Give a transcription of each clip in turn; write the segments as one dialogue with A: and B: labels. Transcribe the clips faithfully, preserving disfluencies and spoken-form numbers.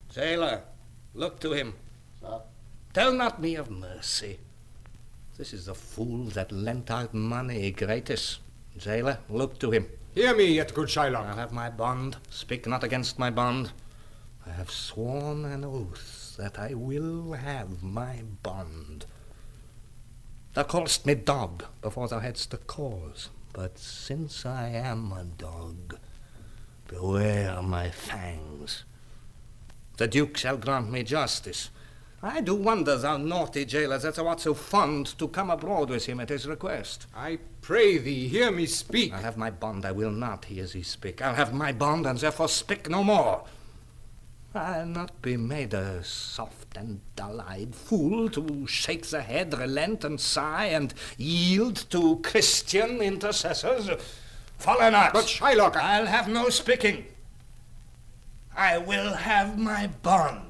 A: Sailor, look to him.
B: Sir?
A: Tell not me of mercy. This is the fool that lent out money, Gratis. Jailer, look to him.
C: Hear me yet, good Shylock.
A: I have my bond. Speak not against my bond. I have sworn an oath that I will have my bond. Thou call'st me dog before thou hadst a cause, but since I am a dog, beware my fangs. The Duke shall grant me justice. I do wonder, thou naughty jailer, that thou art so fond to come abroad with him at his request.
C: I pray thee, hear me speak.
A: I'll have my bond, I will not hear thee speak. I'll have my bond, and therefore speak no more. I'll not be made a soft and dull-eyed fool to shake the head, relent and sigh, and yield to Christian intercessors. Follow not.
C: But Shylock, I...
A: I'll have no speaking. I will have my bond.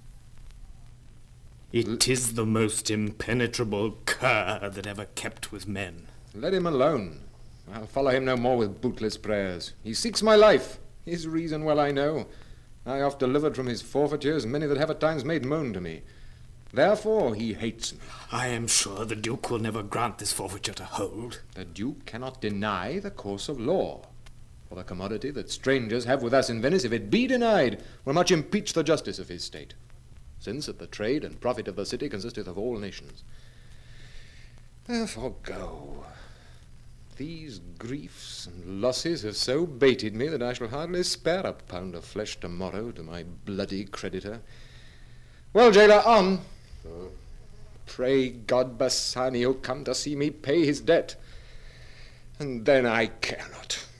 D: It is the most impenetrable cur that ever kept with men.
E: Let him alone. I'll follow him no more with bootless prayers. He seeks my life. His reason well I know. I oft delivered from his forfeitures many that have at times made moan to me. Therefore he hates me.
D: I am sure the Duke will never grant this forfeiture to hold.
E: The Duke cannot deny the course of law. For the commodity that strangers have with us in Venice, if it be denied, will much impeach the justice of his state, since that the trade and profit of the city consisteth of all nations. Therefore go. These griefs and losses have so baited me that I shall hardly spare a pound of flesh tomorrow to my bloody creditor. Well, jailer, on. Oh. Pray God Bassanio come to see me pay his debt, and then I care not.